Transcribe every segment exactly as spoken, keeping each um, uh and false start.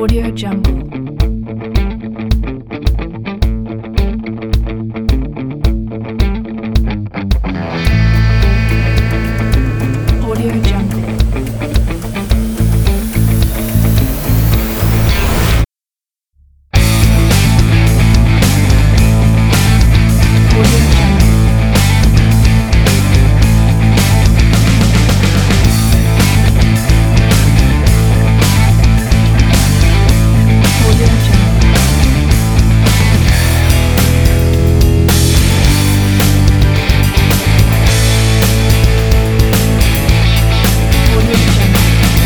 Audio Jungle. Audio Jungle. Audio Jungle. Audio Jungle. Audio Jungle.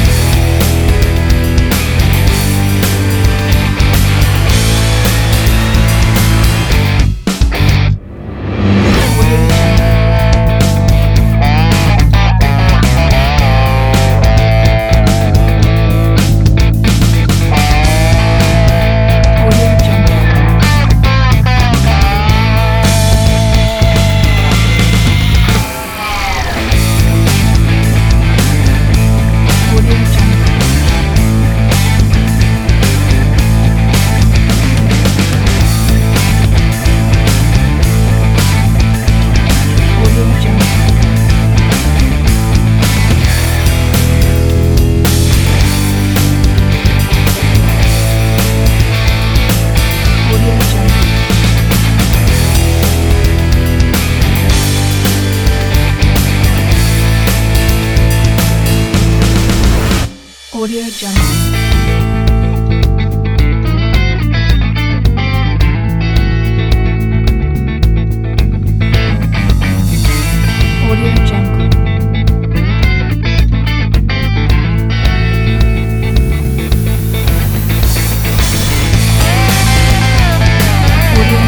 Audio Jungle. Audio Jungle. Audio Jungle. Audio Jungle. Audio Jungle. Audio Jungle. Audio Jungle. Audio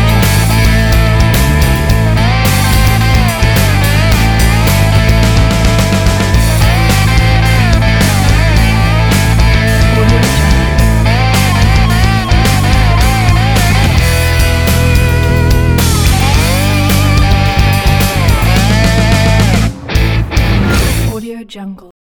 Jungle. Audio Jungle.